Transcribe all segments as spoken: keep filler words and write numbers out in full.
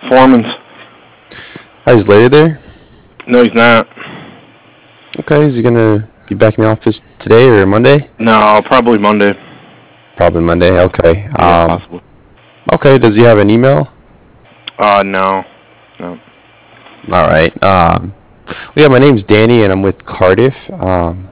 Foreman's. Hi, is Larry there? No, he's not. Okay, is he gonna be back in the office today or Monday? No, probably Monday. Probably Monday. Okay. Yeah, Um. possible. Okay. Does he have an email? Uh, no. No. All right. Um. Well, yeah, my name's Danny, and I'm with Cardiff. Um.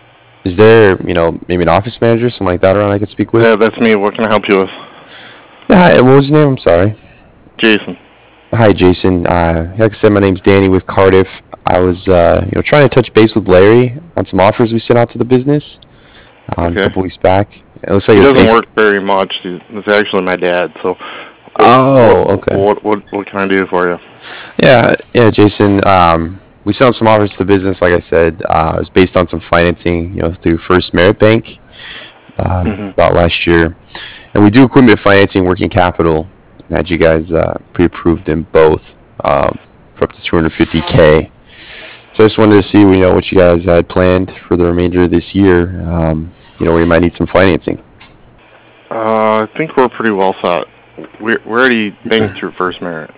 Is there, you know, maybe an office manager, something like that, around I could speak with? Yeah, that's me. What can I help you with? Yeah. Hi. What was your name? I'm sorry. Jason. Hi, Jason. Uh, like I said, my name's Danny with Cardiff. I was, uh, you know, trying to touch base with Larry on some offers we sent out to the business um, Okay. a couple weeks back. It looks like He it's doesn't based. work very much. He- It's actually my dad. So. What, Oh, what, okay. What, what what can I do for you? Yeah, yeah, Jason. Um, we sent out some offers to the business. Like I said, uh, it was based on some financing, you know, through First Merit Bank uh, hmm about last year, and we do equipment financing, working capital. And had you guys uh, pre-approved in both um, for up to two hundred fifty k. So I just wanted to see, you know, what you guys had planned for the remainder of this year. Um, you know, where you might need some financing. Uh, I think we're pretty well set. We're, we're already banked through First Merit.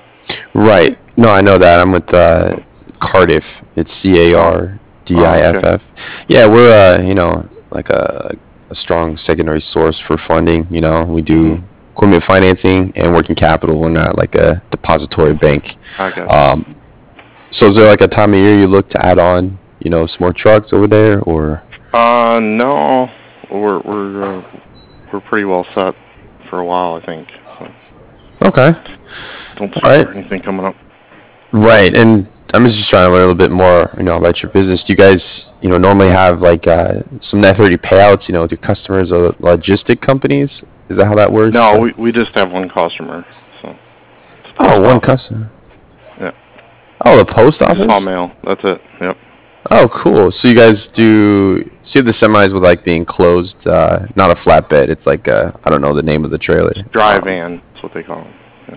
Right. No, I know that. I'm with uh, Cardiff. It's C A R D I Oh, F okay. F. Yeah, we're uh, you know, like a, a strong secondary source for funding. You know, we do hmm equipment financing and working capital. We're not like a depository bank. I got you. Um, so is there like a time of year you look to add on, you know, some more trucks over there, or? Uh, no. We're we're uh, we're pretty well set for a while, I think. So Okay. don't All see right. anything coming up. Right, and I'm just trying to learn a little bit more, you know, about your business. Do you guys, you know, normally have like uh, some net thirty payouts, you know, with your customers or logistic companies? Is that how that works? No, Like, we we just have one customer. So it's the oh, post one office. customer. Yeah. Oh, the post We just haul office. mail. That's it. Yep. Oh, cool. So you guys do? So you have the semis with like the enclosed, uh, not a flatbed. It's like I I don't know the name of the trailer. Dry Um, van. That's what they call them. Yeah.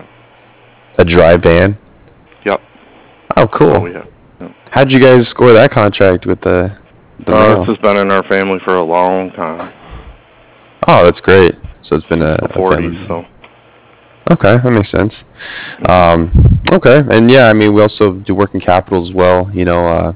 a dry van. Yep. Oh, That's all cool. we have. Yep. How'd you guys score that contract with the the Uh, this mail? has been in our family for a long time, Oh, that's great. So it's been since a, the a family. forties. So. Okay, that makes sense. hmm Um, okay, and yeah, I mean, we also do working capital as well. You know, uh,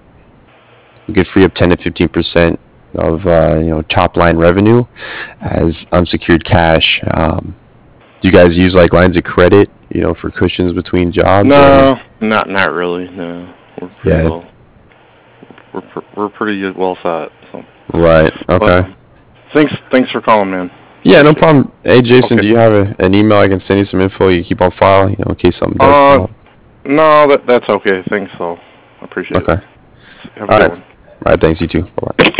we could free up ten to fifteen percent of uh, you know top line revenue as unsecured cash. Um, do you guys use like lines of credit, you know, for cushions between jobs or any? No, not not really. No, we're pretty Yeah, well. We're pr- we're pretty good- well set. So, right. but Okay. um, thanks thanks for calling, man. Yeah, no Appreciate it. problem. Hey, Jason, Okay. do you have a, an email I can send you some info you keep on file, you know, in case something does come Uh, up? no, that that's okay. Thanks, so I appreciate it. Okay. Have a All good right. one. All right. Thanks. You too. Bye bye.